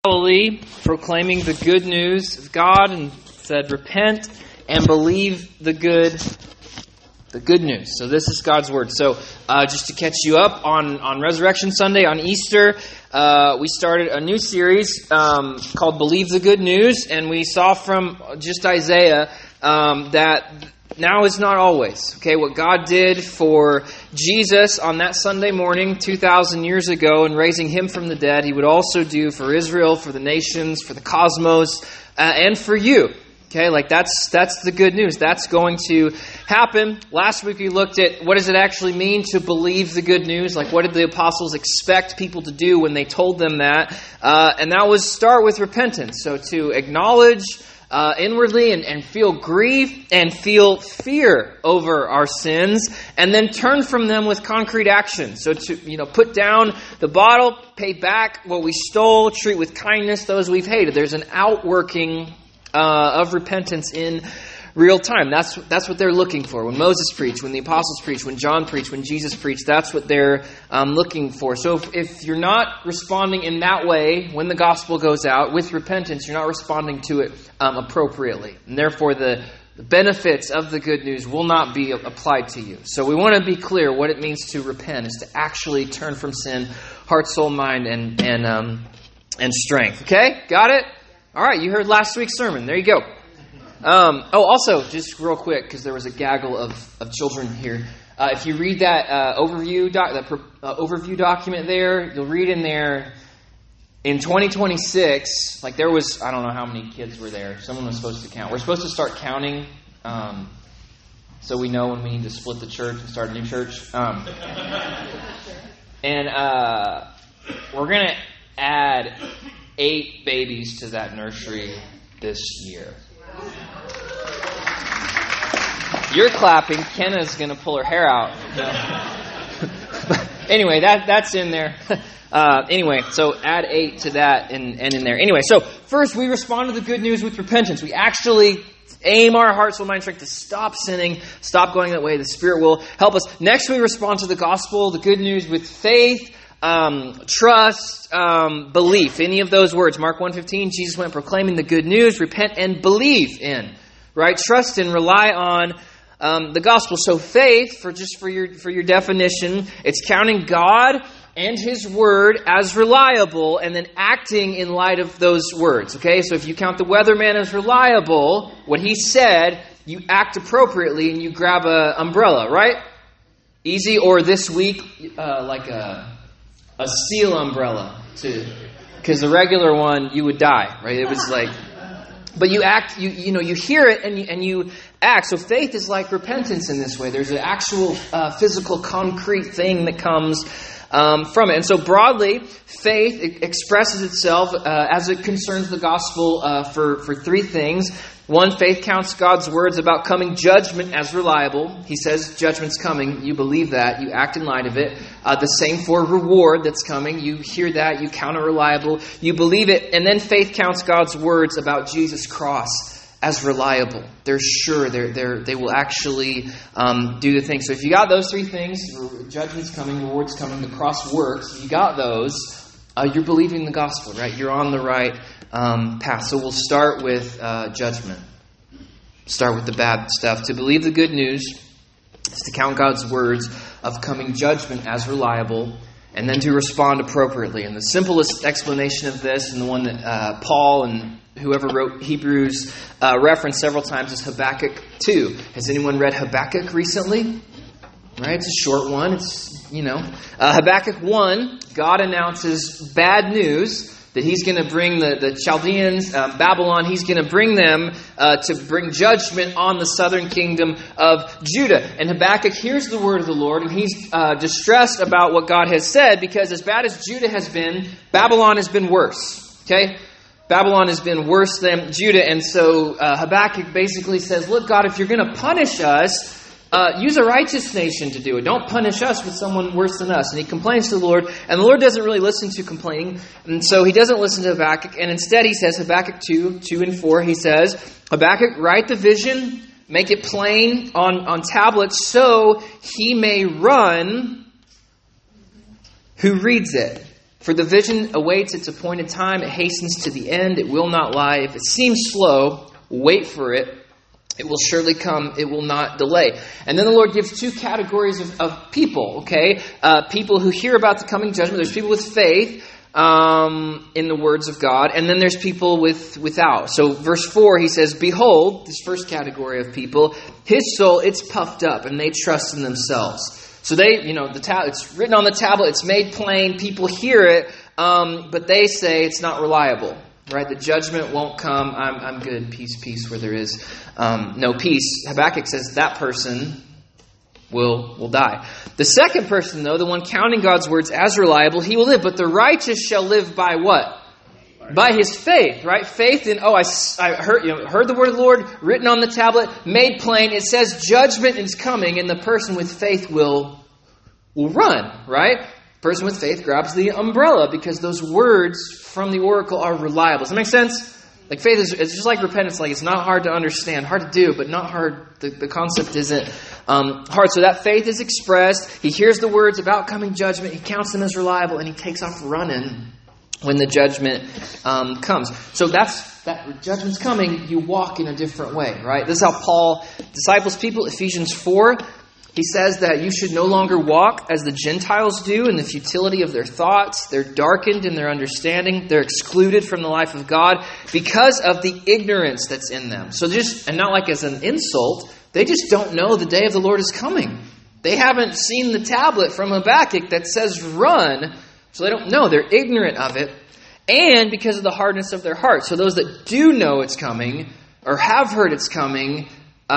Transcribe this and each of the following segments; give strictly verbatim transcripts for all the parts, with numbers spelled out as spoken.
Galilee, proclaiming the good news of God, and said, "Repent and believe the good, the good news." So this is God's word. So uh, just to catch you up on on Resurrection Sunday, on Easter, uh, we started a new series um, called "Believe the Good News," and we saw from just Isaiah um, that now is not always. Okay, what God did for Jesus on that Sunday morning two thousand years ago and raising him from the dead, he would also do for Israel, for the nations, for the cosmos, uh, and for you. Okay, like that's that's the good news. That's going to happen. Last week we looked at what does it actually mean to believe the good news? Like what did the apostles expect people to do when they told them that? Uh, and that was start with repentance. So to acknowledge Uh, inwardly and, and feel grief and feel fear over our sins, and then turn from them with concrete action. So to you know, put down the bottle, pay back what we stole, treat with kindness those we've hated. There's an outworking uh, of repentance in real time. That's that's what they're looking for. When Moses preached, when the apostles preached, when John preached, when Jesus preached, that's what they're um, looking for. So if, if you're not responding in that way when the gospel goes out with repentance, you're not responding to it um, appropriately. And therefore the, the benefits of the good news will not be applied to you. So we want to be clear what it means to repent, is to actually turn from sin, heart, soul, mind, and, and, um, and strength. Okay? Got it? All right, you heard last week's sermon. There you go. Um, oh, also, just real quick, because there was a gaggle of, of children here. Uh, if you read that uh, overview doc, that uh, overview document there, you'll read in there, in twenty twenty-six, like there was, I don't know how many kids were there. Someone was supposed to count. We're supposed to start counting, um, so we know when we need to split the church and start a new church. Um, and uh, we're going to add eight babies to that nursery this year. You're clapping. Kenna's going to pull her hair out. No. But anyway, that that's in there. Uh, anyway, so add eight to that and, and in there. Anyway, so first we respond to the good news with repentance. We actually aim our heart, soul, mind, strength to stop sinning, stop going that way. The Spirit will help us. Next, we respond to the gospel, the good news, with faith, um, trust, um, belief. Any of those words. Mark one fifteen, Jesus went proclaiming the good news, repent and believe in. Right? Trust and rely on um, the gospel. So faith, for just for your for your definition, it's counting God and His word as reliable and then acting in light of those words. Okay? So if you count the weatherman as reliable, what he said, you act appropriately and you grab an umbrella, right? Easy. Or this week, uh, like a a seal umbrella, to because the regular one you would die, right? It was like. But you act, you you know, you hear it and you, and you act. So faith is like repentance in this way. There's an actual uh, physical, concrete thing that comes um, from it. And so broadly, faith expresses itself uh, as it concerns the gospel uh, for, for three things. One, faith counts God's words about coming judgment as reliable. He says judgment's coming. You believe that. You act in light of it. Uh, the same for reward that's coming. You hear that. You count it reliable. You believe it. And then faith counts God's words about Jesus' cross as reliable. They're sure. They're, they're, they will actually um, do the thing. So if you got those three things, judgment's coming, reward's coming, the cross works. If you got those, uh, you're believing the gospel, right? You're on the right Um, path. So we'll start with uh, judgment. Start with the bad stuff. To believe the good news is to count God's words of coming judgment as reliable, and then to respond appropriately. And the simplest explanation of this, and the one that uh, Paul and whoever wrote Hebrews uh, referenced several times, is Habakkuk two. Has anyone read Habakkuk recently? Right, it's a short one. It's, you know, uh, Habakkuk one. God announces bad news. That he's going to bring the, the Chaldeans, uh, Babylon, he's going to bring them uh, to bring judgment on the southern kingdom of Judah. And Habakkuk hears the word of the Lord, and he's uh, distressed about what God has said, because as bad as Judah has been, Babylon has been worse. Okay? Babylon has been worse than Judah. And so uh, Habakkuk basically says, look, God, if you're going to punish us, Uh, use a righteous nation to do it. Don't punish us with someone worse than us. And he complains to the Lord, and the Lord doesn't really listen to complaining, and so he doesn't listen to Habakkuk, and instead he says, Habakkuk two, two and four, he says, Habakkuk, write the vision, make it plain on, on tablets, so he may run who reads it. For the vision awaits its appointed time. It hastens to the end. It will not lie. If it seems slow, wait for it. It will surely come. It will not delay. And then the Lord gives two categories of, of people, okay? Uh, people who hear about the coming judgment. There's people with faith um, in the words of God. And then there's people with without. So verse four, he says, Behold, this first category of people, his soul, it's puffed up, and they trust in themselves. So they, you know, the tab- it's written on the tablet, it's made plain, people hear it, um, but they say it's not reliable, right? The judgment won't come, I'm I'm good, peace, peace, where there is um, no peace. Habakkuk says that person will, will die. The second person, though, the one counting God's words as reliable, he will live, but the righteous shall live by what? By his faith, right? Faith in, oh, I, I heard, you know, heard the word of the Lord written on the tablet, made plain. It says judgment is coming, and the person with faith will, will run, right? Person with faith grabs the umbrella because those words from the oracle are reliable. Does that make sense? Like faith is, it's just like repentance. Like it's not hard to understand, hard to do, but not hard. The, the concept isn't um, hard. So that faith is expressed. He hears the words about coming judgment. He counts them as reliable, and he takes off running when the judgment um, comes. So that's that judgment's coming. You walk in a different way, right? This is how Paul disciples people. Ephesians four. He says that you should no longer walk as the Gentiles do in the futility of their thoughts. They're darkened in their understanding. They're excluded from the life of God because of the ignorance that's in them. So just, and not like as an insult, they just don't know the day of the Lord is coming. They haven't seen the tablet from Habakkuk that says run, so they don't know. They're ignorant of it. And because of the hardness of their heart. So those that do know it's coming or have heard it's coming,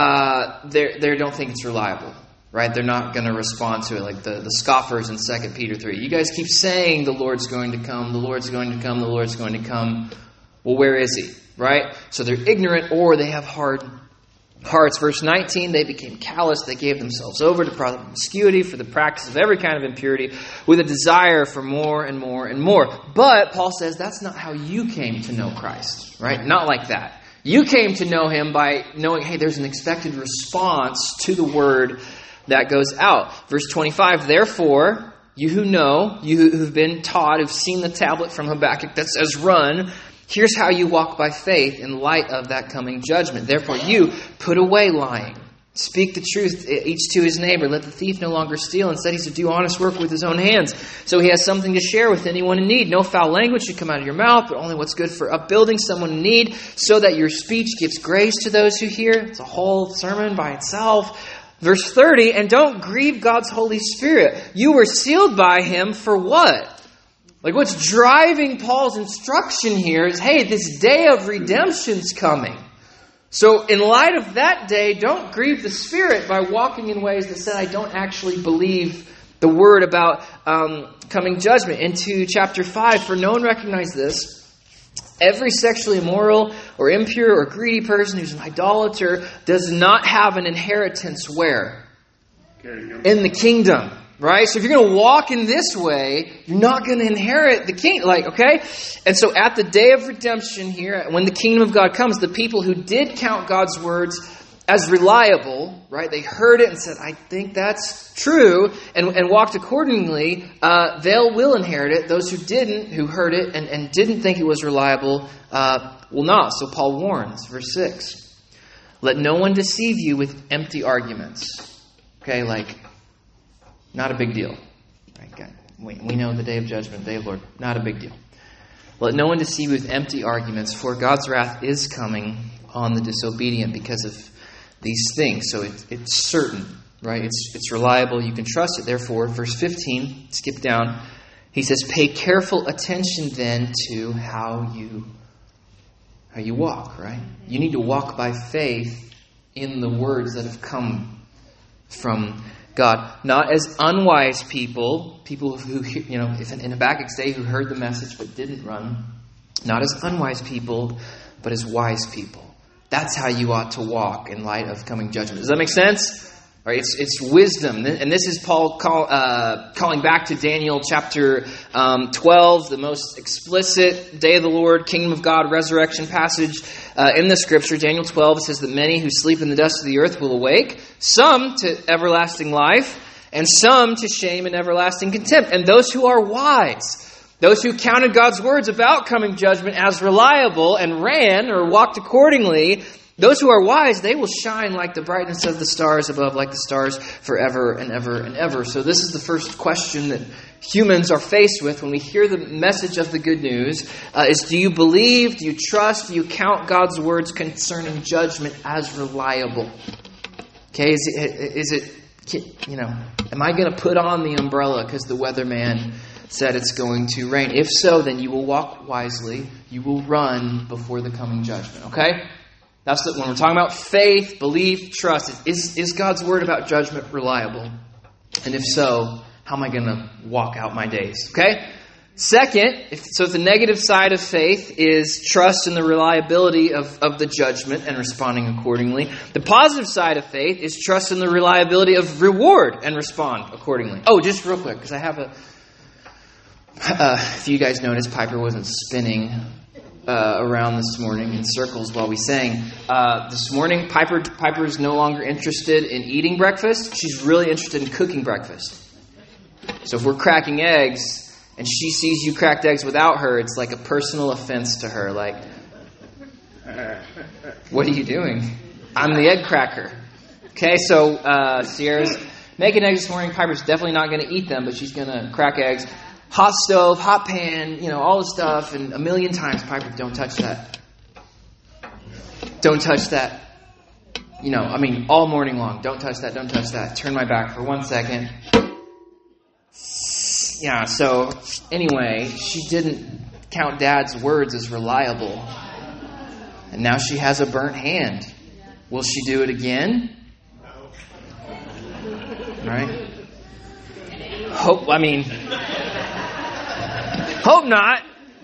uh, they they don't think it's reliable. Right? They're not going to respond to it like the, the scoffers in Second Peter three. You guys keep saying the Lord's going to come, the Lord's going to come, the Lord's going to come. Well, where is he? Right? So they're ignorant or they have hard hearts. Verse nineteen, they became callous. They gave themselves over to promiscuity for the practice of every kind of impurity with a desire for more and more and more. But Paul says that's not how you came to know Christ. Right? Not like that. You came to know him by knowing, hey, there's an expected response to the word that goes out. Verse twenty-five, therefore, you who know, you who've been taught, who've seen the tablet from Habakkuk that says run, here's how you walk by faith in light of that coming judgment. Therefore, you put away lying. Speak the truth each to his neighbor. Let the thief no longer steal. Instead, he's to do honest work with his own hands. So he has something to share with anyone in need. No foul language should come out of your mouth, but only what's good for upbuilding someone in need, so that your speech gives grace to those who hear. It's a whole sermon by itself. Verse thirty, and don't grieve God's Holy Spirit. You were sealed by him for what? Like what's driving Paul's instruction here is, hey, this day of redemption's coming. So in light of that day, don't grieve the Spirit by walking in ways that said, I don't actually believe the word about um, coming judgment. Into chapter five, for no one recognized this. Every sexually immoral or impure or greedy person who's an idolater does not have an inheritance where? In the kingdom. Right? So if you're going to walk in this way, you're not going to inherit the kingdom. Like, okay? And so at the day of redemption here, when the kingdom of God comes, the people who did count God's words as reliable, right? They heard it and said, I think that's true, and, and walked accordingly, uh, they will inherit it. Those who didn't, who heard it and, and didn't think it was reliable, uh, will not. So Paul warns, verse six, let no one deceive you with empty arguments. Okay, like, not a big deal. Right? We, we know the day of judgment, the day of the Lord, not a big deal. Let no one deceive you with empty arguments, for God's wrath is coming on the disobedient because of these things. So it, it's certain, right? It's it's reliable. You can trust it. Therefore, verse fifteen, skip down. He says, pay careful attention then to how you how you walk, right? You need to walk by faith in the words that have come from God. Not as unwise people, people who, you know, if in Habakkuk's day who heard the message but didn't run. Not as unwise people, but as wise people. That's how you ought to walk in light of coming judgment. Does that make sense? All right, it's it's wisdom. And this is Paul call, uh, calling back to Daniel chapter um, twelve, the most explicit day of the Lord, kingdom of God, resurrection passage uh, in the scripture. Daniel twelve, it says that many who sleep in the dust of the earth will awake, some to everlasting life, and some to shame and everlasting contempt. And those who are wise Those who counted God's words about coming judgment as reliable and ran or walked accordingly, those who are wise, they will shine like the brightness of the stars above, like the stars forever and ever and ever. So this is the first question that humans are faced with when we hear the message of the good news, uh, is do you believe, do you trust, do you count God's words concerning judgment as reliable? Okay, is it, is it you know, am I going to put on the umbrella because the weatherman said it's going to rain? If so, then you will walk wisely. You will run before the coming judgment. Okay? That's the, when we're talking about faith, belief, trust. Is, is God's word about judgment reliable? And if so, how am I going to walk out my days? Okay? Second, if, so the negative side of faith is trust in the reliability of, of the judgment and responding accordingly. The positive side of faith is trust in the reliability of reward and respond accordingly. Oh, just real quick, because I have a... Uh, if you guys noticed, Piper wasn't spinning uh, around this morning in circles while we sang. Uh, this morning, Piper Piper is no longer interested in eating breakfast. She's really interested in cooking breakfast. So if we're cracking eggs and she sees you cracked eggs without her, it's like a personal offense to her. Like, what are you doing? I'm the egg cracker. Okay, so uh, Sierra's making eggs this morning. Piper's definitely not going to eat them, but she's going to crack eggs. Hot stove, hot pan, you know, all the stuff, and a million times, Piper, don't touch that. Don't touch that. You know, I mean, all morning long. Don't touch that, don't touch that. Turn my back for one second. Yeah, so, anyway, she didn't count Dad's words as reliable. And now she has a burnt hand. Will she do it again? Right? Hope, I mean... Hope not.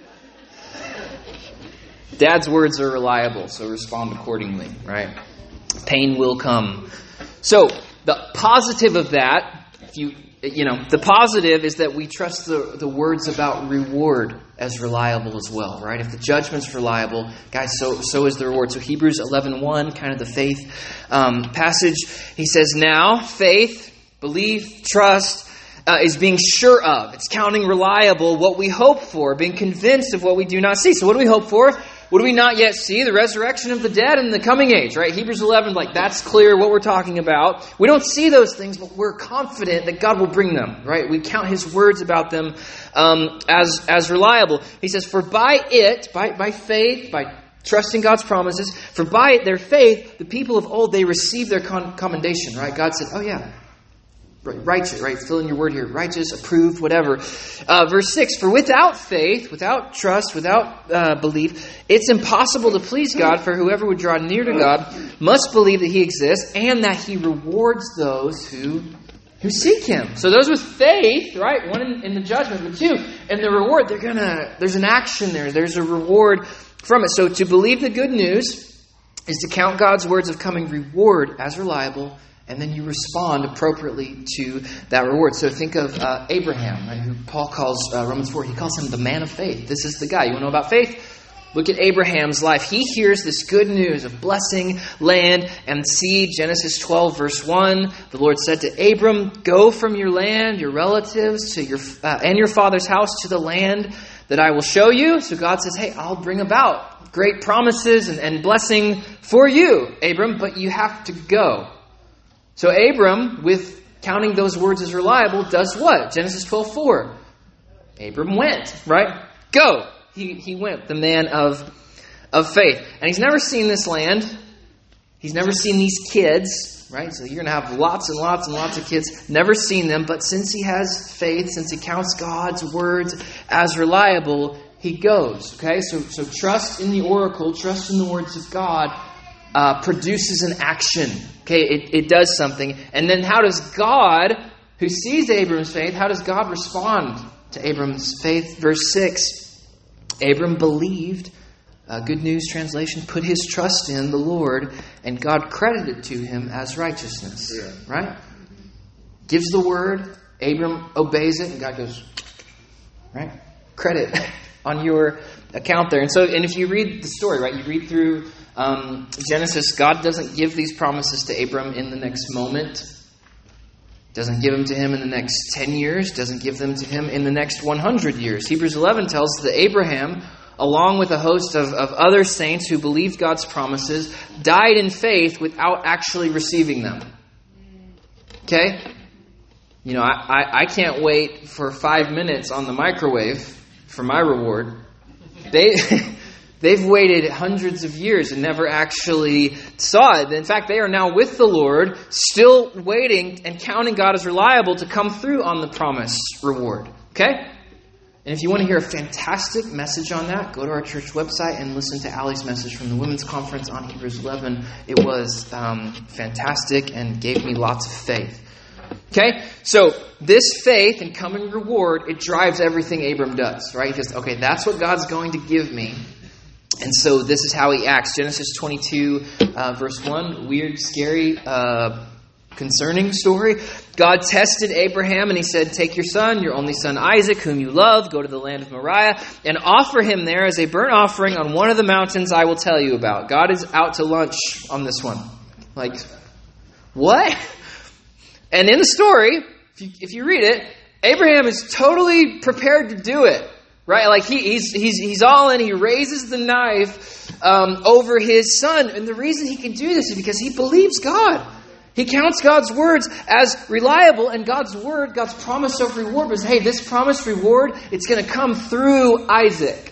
Dad's words are reliable, so respond accordingly, right? Pain will come. So, the positive of that, if you you know, the positive is that we trust the, the words about reward as reliable as well, right? If the judgment's reliable, guys, so so is the reward. So Hebrews eleven one, kind of the faith um, passage, he says, now faith, belief, trust, Uh, is being sure of. It's counting reliable what we hope for, being convinced of what we do not see. So what do we hope for? What do we not yet see? The resurrection of the dead and the coming age, right? Hebrews eleven, like that's clear what we're talking about. We don't see those things, but we're confident that God will bring them, right? We count His words about them um, as, as reliable. He says, for by it, by, by faith, by trusting God's promises, for by it, their faith, the people of old, they received their con- commendation, right? God said, oh yeah, righteous, right? Fill in your word here. Righteous, approved, whatever. Uh, verse six, for without faith, without trust, without uh, belief, it's impossible to please God, for whoever would draw near to God must believe that He exists and that He rewards those who who seek Him. So those with faith, right? One in, in the judgment, but two, in the reward, they're gonna, there's an action there. There's a reward from it. So to believe the good news is to count God's words of coming reward as reliable, and then you respond appropriately to that reward. So think of uh, Abraham, right, who Paul calls, uh, Romans four, he calls him the man of faith. This is the guy. You want to know about faith? Look at Abraham's life. He hears this good news of blessing, land, and seed. Genesis twelve, verse one. The Lord said to Abram, go from your land, your relatives, to your uh, and your father's house to the land that I will show you. So God says, hey, I'll bring about great promises and, and blessing for you, Abram, but you have to go. So Abram, with counting those words as reliable, does what? Genesis twelve four. Abram went, right? Go. He he went, the man of, of faith. And he's never seen this land. He's never seen these kids, right? So you're going to have lots and lots and lots of kids. Never seen them. But since he has faith, since he counts God's words as reliable, he goes. Okay? So, so trust in the oracle, trust in the words of God, Uh, produces an action. Okay, it, it does something. And then how does God, who sees Abram's faith, how does God respond to Abram's faith? Verse six, Abram believed, uh, Good News Translation, put his trust in the Lord, and God credited to him as righteousness. Yeah. Right? Gives the word, Abram obeys it, and God goes, right? Credit on your account there. And so, and if you read the story, right, you read through Um, Genesis, God doesn't give these promises to Abram in the next moment. Doesn't give them to him in the next ten years. Doesn't give them to him in the next one hundred years. Hebrews eleven tells us that Abraham, along with a host of, of other saints who believed God's promises, died in faith without actually receiving them. Okay? You know, I, I, I can't wait for five minutes on the microwave for my reward. They... They've waited hundreds of years and never actually saw it. In fact, they are now with the Lord, still waiting and counting God as reliable to come through on the promised reward. Okay? And if you want to hear a fantastic message on that, go to our church website and listen to Allie's message from the women's conference on Hebrews eleven. It was um, fantastic and gave me lots of faith. Okay? So this faith and coming reward, it drives everything Abram does. Right? He goes, okay, that's what God's going to give me. And so this is how he acts. Genesis twenty-two, uh, verse one, weird, scary, uh, concerning story. God tested Abraham and he said, take your son, your only son Isaac, whom you love, go to the land of Moriah and offer him there as a burnt offering on one of the mountains I will tell you about. God is out to lunch on this one. Like, what? And in the story, if you, if you read it, Abraham is totally prepared to do it. Right, like he, he's he's he's all in. He raises the knife um, over his son, and the reason he can do this is because he believes God. He counts God's words as reliable, and God's word, God's promise of reward was, hey, this promised reward, it's going to come through Isaac.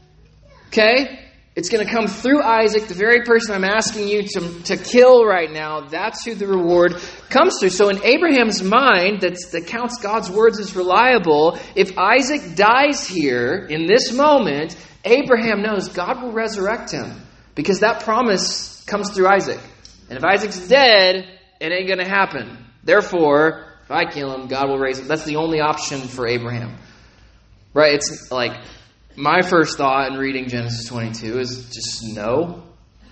Okay, it's going to come through Isaac, the very person I'm asking you to to kill right now. That's who the reward comes through. So in Abraham's mind, that's, that counts God's words as reliable, if Isaac dies here in this moment, Abraham knows God will resurrect him because that promise comes through Isaac. And if Isaac's dead, it ain't going to happen. Therefore, if I kill him, God will raise him. That's the only option for Abraham. Right? It's like, my first thought in reading Genesis twenty-two is just no.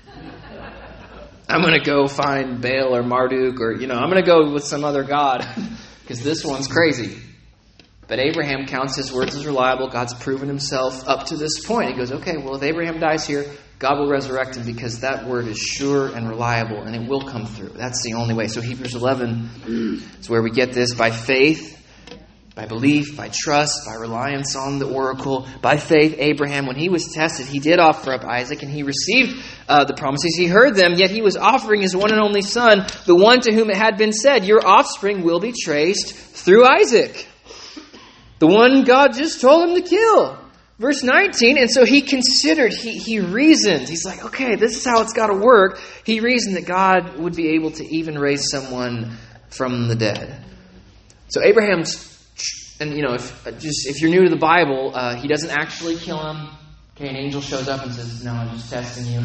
I'm going to go find Baal or Marduk or, you know, I'm going to go with some other god because this one's crazy. But Abraham counts his words as reliable. God's proven himself up to this point. He goes, okay, well, if Abraham dies here, God will resurrect him because that word is sure and reliable and it will come through. That's the only way. So Hebrews eleven is where we get this by faith. By belief, by trust, by reliance on the oracle, by faith, Abraham, when he was tested, he did offer up Isaac and he received uh, the promises. He heard them, yet he was offering his one and only son, the one to whom it had been said, your offspring will be traced through Isaac. The one God just told him to kill. Verse nineteen, and so he considered, he, he reasoned. He's like, okay, this is how it's got to work. He reasoned that God would be able to even raise someone from the dead. So Abraham's And, you know, if just if you're new to the Bible, uh, he doesn't actually kill him. Okay, an angel shows up and says, no, I'm just testing you.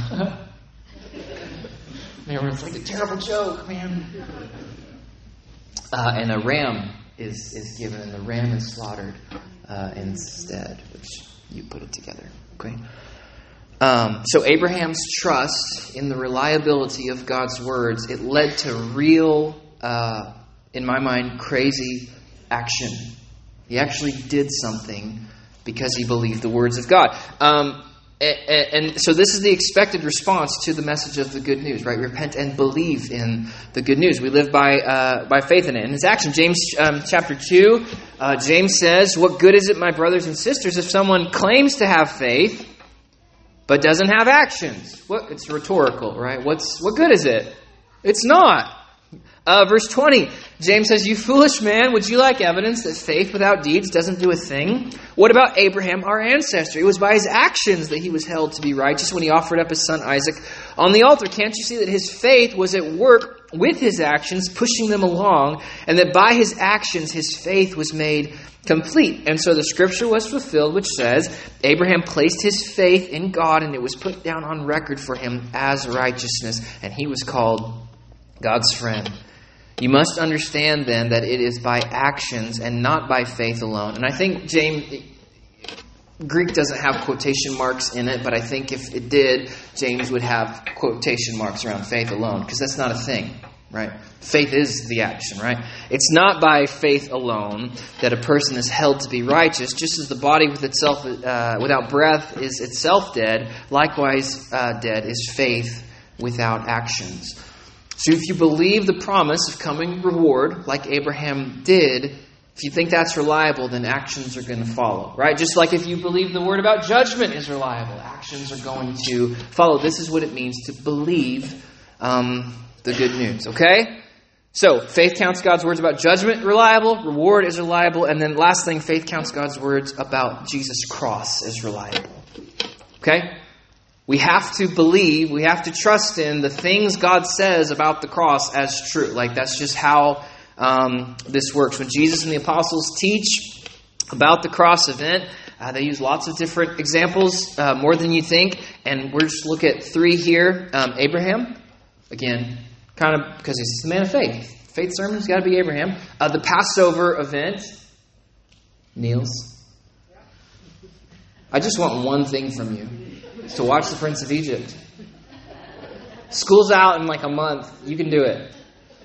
Man, it's like a terrible joke, man. Uh, and a ram is, is given, and the ram is slaughtered uh, instead, which you put it together. Okay. Um, so Abraham's trust in the reliability of God's words, it led to real, uh, in my mind, crazy action. He actually did something because he believed the words of God. Um, and, and so this is the expected response to the message of the good news, right? Repent and believe in the good news. We live by uh, by faith in it. And his action, James um, chapter two, uh, James says, what good is it, my brothers and sisters, if someone claims to have faith but doesn't have actions? What? It's rhetorical, right? What's what good is it? It's not. Uh, verse twenty, James says, you foolish man, would you like evidence that faith without deeds doesn't do a thing? What about Abraham, our ancestor? It was by his actions that he was held to be righteous when he offered up his son Isaac on the altar. Can't you see that his faith was at work with his actions, pushing them along, and that by his actions his faith was made complete? And so the scripture was fulfilled, which says, Abraham placed his faith in God, and it was put down on record for him as righteousness, and he was called God's friend. You must understand then that it is by actions and not by faith alone. And I think James, Greek doesn't have quotation marks in it, but I think if it did, James would have quotation marks around faith alone, because that's not a thing, right? Faith is the action, right? It's not by faith alone that a person is held to be righteous, just as the body with itself uh, without breath is itself dead. Likewise, uh, dead is faith without actions. So if you believe the promise of coming reward, like Abraham did, if you think that's reliable, then actions are going to follow, right? Just like if you believe the word about judgment is reliable, actions are going to follow. This is what it means to believe um, the good news, okay? So, faith counts God's words about judgment reliable, reward is reliable, and then last thing, faith counts God's words about Jesus' cross as reliable. Okay? We have to believe, we have to trust in the things God says about the cross as true. Like, that's just how um, this works. When Jesus and the apostles teach about the cross event, uh, they use lots of different examples, uh, more than you think, and we're just look at three here. Um, Abraham, again, kind of because he's the man of faith. Faith sermon's got to be Abraham. Uh, the Passover event, Niels. I just want one thing from you. It's to watch The Prince of Egypt. School's out in like a month. You can do it.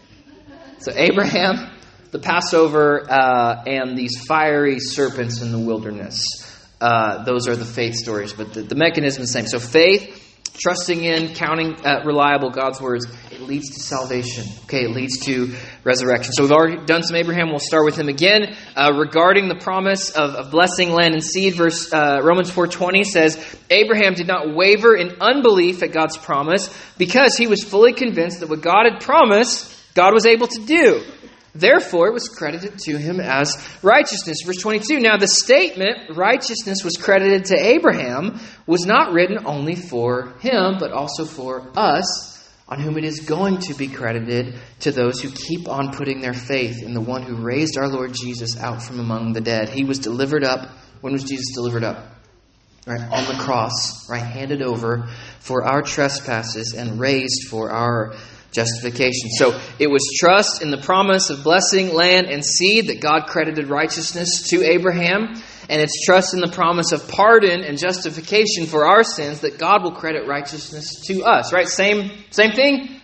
So Abraham, the Passover, uh, and these fiery serpents in the wilderness. Uh, those are the faith stories, but the, the mechanism is the same. So faith, trusting in, counting uh, reliable God's words, it leads to salvation. Okay, it leads to resurrection. So we've already done some Abraham. We'll start with him again. Uh, regarding the promise of, of blessing land and seed, verse uh, Romans four twenty says, Abraham did not waver in unbelief at God's promise because he was fully convinced that what God had promised, God was able to do. Therefore, it was credited to him as righteousness. Verse twenty-two, now the statement, righteousness was credited to Abraham, was not written only for him, but also for us, on whom it is going to be credited to those who keep on putting their faith in the one who raised our Lord Jesus out from among the dead. He was delivered up. When was Jesus delivered up? Right, on the cross, right, handed over for our trespasses and raised for our justification. So it was trust in the promise of blessing, land, and seed that God credited righteousness to Abraham. And it's trust in the promise of pardon and justification for our sins that God will credit righteousness to us. Right? Same, same thing?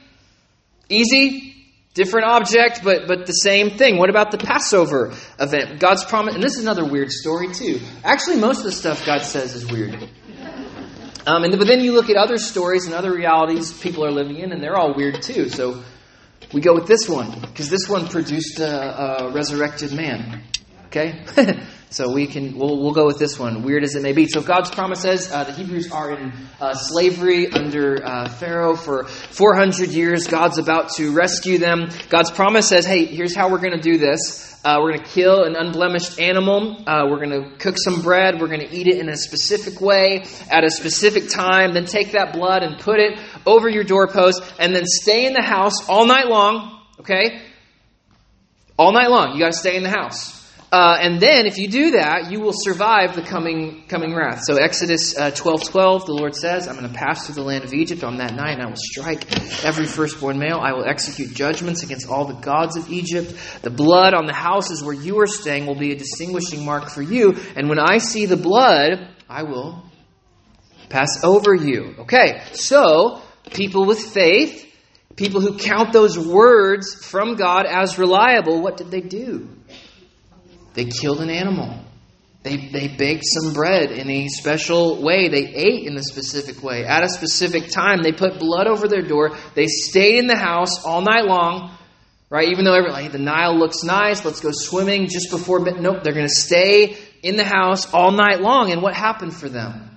Easy? Different object, but but the same thing. What about the Passover event? God's promise, and this is another weird story too. Actually, most of the stuff God says is weird. Um, and but then you look at other stories and other realities people are living in, and they're all weird too. So we go with this one because this one produced a, a resurrected man. Okay, so we can we'll we'll go with this one. Weird as it may be. So God's promise says uh, the Hebrews are in uh, slavery under uh, Pharaoh for four hundred years. God's about to rescue them. God's promise says, "Hey, here's how we're going to do this." Uh, we're going to kill an unblemished animal. Uh, we're going to cook some bread. We're going to eat it in a specific way at a specific time. Then take that blood and put it over your doorpost. And then stay in the house all night long. Okay? All night long. You got to stay in the house. Uh, and then if you do that, you will survive the coming coming wrath. So Exodus uh, twelve twelve, the Lord says, I'm going to pass through the land of Egypt on that night, and I will strike every firstborn male. I will execute judgments against all the gods of Egypt. The blood on the houses where you are staying will be a distinguishing mark for you. And when I see the blood, I will pass over you. Okay, so people with faith, people who count those words from God as reliable, what did they do? They killed an animal. They they baked some bread in a special way. They ate in a specific way. At a specific time, they put blood over their door. They stayed in the house all night long. Right? Even though every, like, the Nile looks nice, let's go swimming just before midnight. Nope, they're going to stay in the house all night long. And what happened for them?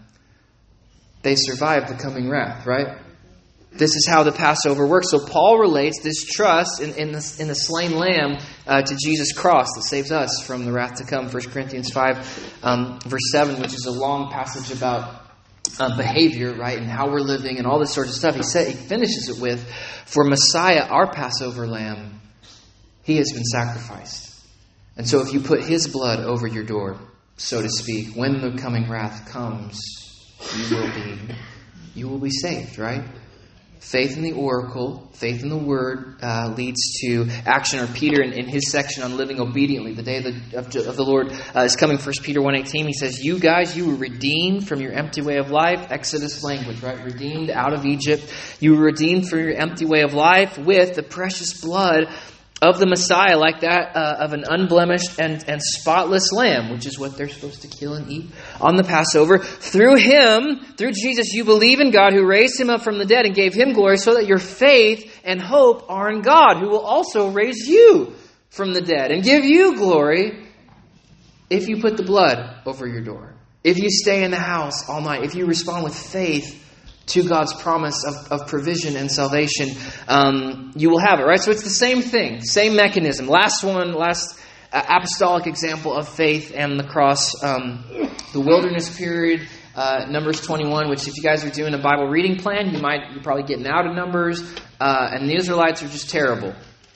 They survived the coming wrath, right? This is how the Passover works. So Paul relates this trust in, in, the, in the slain lamb uh, to Jesus' cross that saves us from the wrath to come. First Corinthians five, um, verse seven, which is a long passage about uh, behavior, right, and how we're living and all this sort of stuff. He said he finishes it with, "For Messiah, our Passover lamb, he has been sacrificed." And so if you put his blood over your door, so to speak, when the coming wrath comes, you will be you will be saved, right? Faith in the oracle, faith in the word uh, leads to action. Or Peter, in, in his section on living obediently, the day of the, of, of the Lord uh, is coming. First Peter one eighteen, he says, "You guys, you were redeemed from your empty way of life." Exodus language, right? Redeemed out of Egypt. You were redeemed from your empty way of life with the precious blood of the Messiah, like that uh, of an unblemished and, and spotless lamb, which is what they're supposed to kill and eat on the Passover. Through him, through Jesus, you believe in God who raised him up from the dead and gave him glory, so that your faith and hope are in God, who will also raise you from the dead and give you glory if you put the blood over your door. If you stay in the house all night, if you respond with faith to God's promise of, of provision and salvation, um, you will have it, right? So it's the same thing, same mechanism. Last one, last uh, apostolic example of faith and the cross, um, the wilderness period, uh, Numbers twenty-one, which if you guys are doing a Bible reading plan, you might, you're probably getting out of Numbers, uh, and the Israelites are just terrible.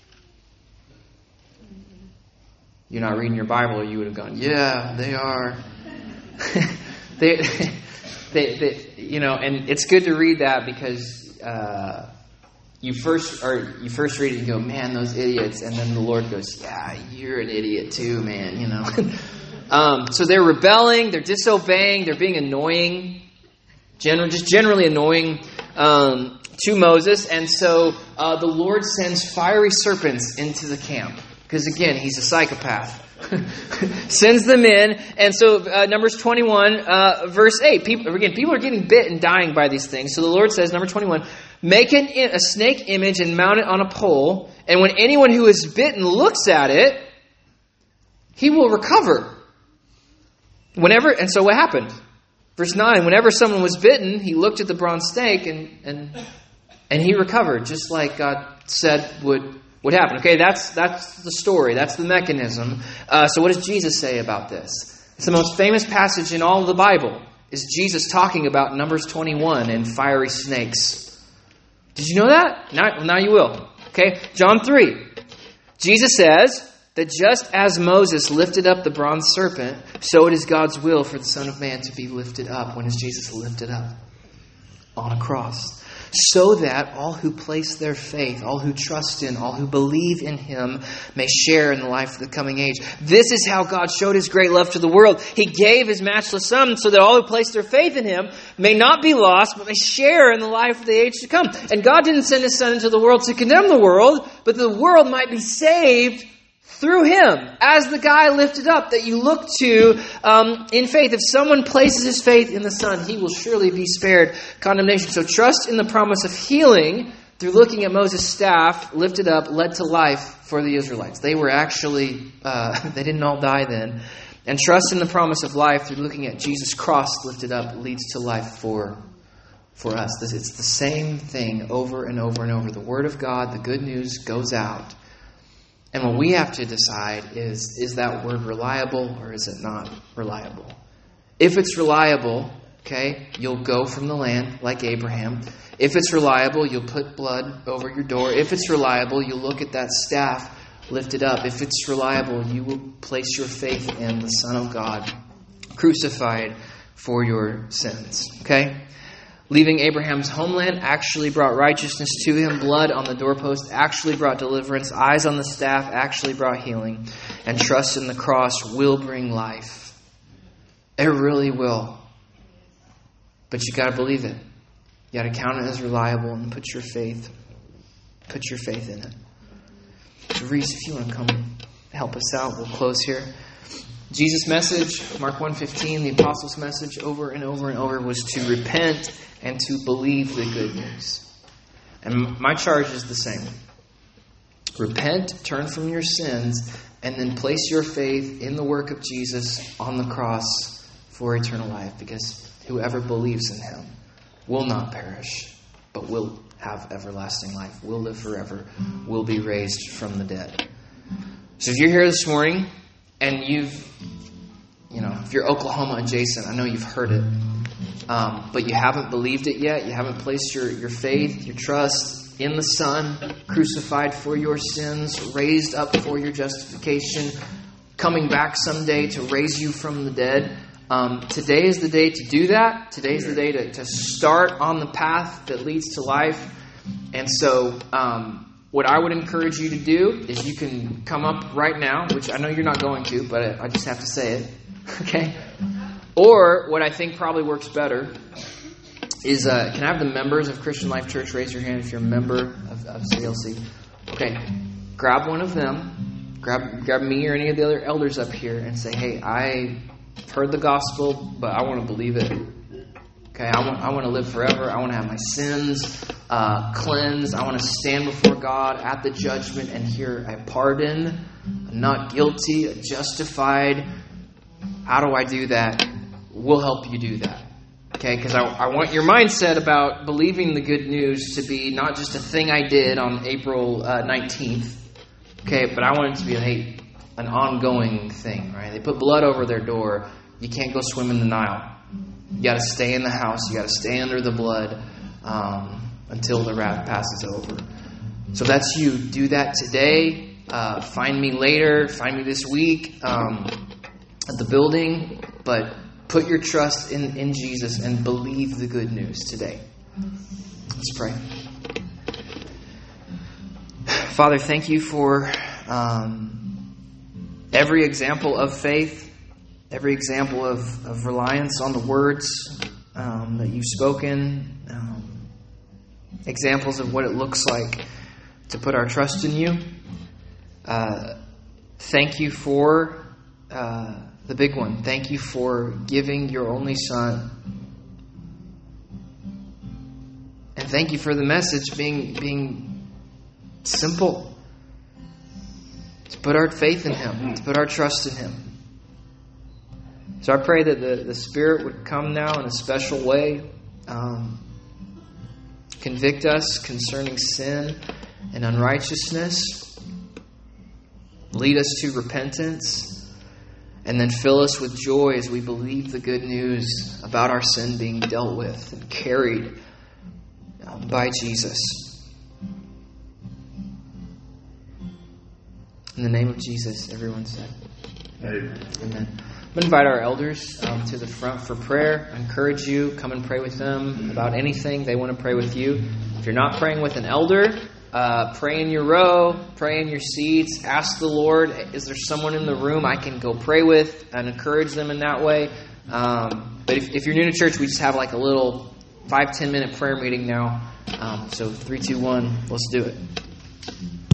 You're not reading your Bible, you would have gone, yeah, they are. they, they, they, you know, and it's good to read that because uh, you first or you first read it and go, man, those idiots, and then the Lord goes, yeah, you're an idiot too, man. You know. um, so they're rebelling, they're disobeying, they're being annoying, general, just generally annoying um, to Moses, and so uh, the Lord sends fiery serpents into the camp because again, he's a psychopath. Sends them in, and so uh, Numbers twenty-one, uh, verse eight. People again, people are getting bit and dying by these things. So the Lord says, number twenty-one, make an, a snake image and mount it on a pole, and when anyone who is bitten looks at it, he will recover. Whenever, and so what happened? Verse nine. Whenever someone was bitten, he looked at the bronze snake and and and he recovered, just like God said would. What happened? Okay, that's that's the story. That's the mechanism. Uh, so what does Jesus say about this? It's the most famous passage in all of the Bible. Is Jesus talking about Numbers twenty-one and fiery snakes? Did you know that? Now, now you will. Okay, John three. Jesus says that just as Moses lifted up the bronze serpent, so it is God's will for the Son of Man to be lifted up. When is Jesus lifted up? On a cross. So that all who place their faith, all who trust in, all who believe in him may share in the life of the coming age. This is how God showed his great love to the world. He gave his matchless Son so that all who place their faith in him may not be lost, but may share in the life of the age to come. And God didn't send his Son into the world to condemn the world, but the world might be saved through him, as the guy lifted up that you look to um, in faith. If someone places his faith in the Son, he will surely be spared condemnation. So trust in the promise of healing through looking at Moses' staff lifted up led to life for the Israelites. They were actually, uh, they didn't all die then. And trust in the promise of life through looking at Jesus' cross lifted up leads to life for, for us. It's the same thing over and over and over. The Word of God, the good news goes out. And what we have to decide is, is that word reliable or is it not reliable? If it's reliable, okay, you'll go from the land like Abraham. If it's reliable, you'll put blood over your door. If it's reliable, you'll look at that staff lifted up. If it's reliable, you will place your faith in the Son of God, crucified for your sins. Okay? Leaving Abraham's homeland actually brought righteousness to him. Blood on the doorpost actually brought deliverance. Eyes on the staff actually brought healing. And trust in the cross will bring life. It really will. But you got to believe it. You got to count it as reliable and put your faith, put your faith in it. So Reese, if you want to come help us out, we'll close here. Jesus' message, Mark one fifteen, the apostles' message over and over and over was to repent and to believe the good news. And my charge is the same. Repent, turn from your sins, and then place your faith in the work of Jesus on the cross for eternal life. Because whoever believes in him will not perish, but will have everlasting life, will live forever, will be raised from the dead. So if you're here this morning, and you've, you know, if you're Oklahoma adjacent, I know you've heard it, um, but you haven't believed it yet. You haven't placed your, your faith, your trust in the Son, crucified for your sins, raised up for your justification, coming back someday to raise you from the dead. Um, today is the day to do that. Today is the day to, to start on the path that leads to life. And so, um, what I would encourage you to do is you can come up right now, which I know you're not going to, but I just have to say it. Okay? Or what I think probably works better is, uh, can I have the members of Christian Life Church raise your hand if you're a member of, of C L C? Okay. grab one of them, grab grab me or any of the other elders up here and say, hey, I heard the gospel, but I want to believe it. Okay, I want I want to live forever. I want to have my sins uh, cleansed. I want to stand before God at the judgment and hear a pardon, a not guilty, a justified. How do I do that? We'll help you do that. Okay, because I, I want your mindset about believing the good news to be not just a thing I did on April uh, nineteenth. Okay, but I want it to be hey, an ongoing thing, right? They put blood over their door. You can't go swim in the Nile. You got to stay in the house. You got to stay under the blood um, until the wrath passes over. So if that's you. Do that today. Uh, find me later. Find me this week um, at the building. But put your trust in, in Jesus and believe the good news today. Let's pray. Father, thank you for um, every example of faith. Every example of, of reliance on the words um, that you've spoken. Um, examples of what it looks like to put our trust in you. Uh, thank you for uh, the big one. Thank you for giving your only Son. And thank you for the message being, being simple. To put our faith in Him. To put our trust in Him. So I pray that the, the Spirit would come now in a special way, um, convict us concerning sin and unrighteousness, lead us to repentance, and then fill us with joy as we believe the good news about our sin being dealt with and carried um, by Jesus. In the name of Jesus, everyone said. Amen. Amen. I'm going to invite our elders um, to the front for prayer. I encourage you, come and pray with them about anything. They want to pray with you. If you're not praying with an elder, uh, pray in your row, pray in your seats. Ask the Lord, is there someone in the room I can go pray with and encourage them in that way? Um, but if, if you're new to church, we just have like a little five, ten minute prayer meeting now. Um, so three, two, one, let's do it.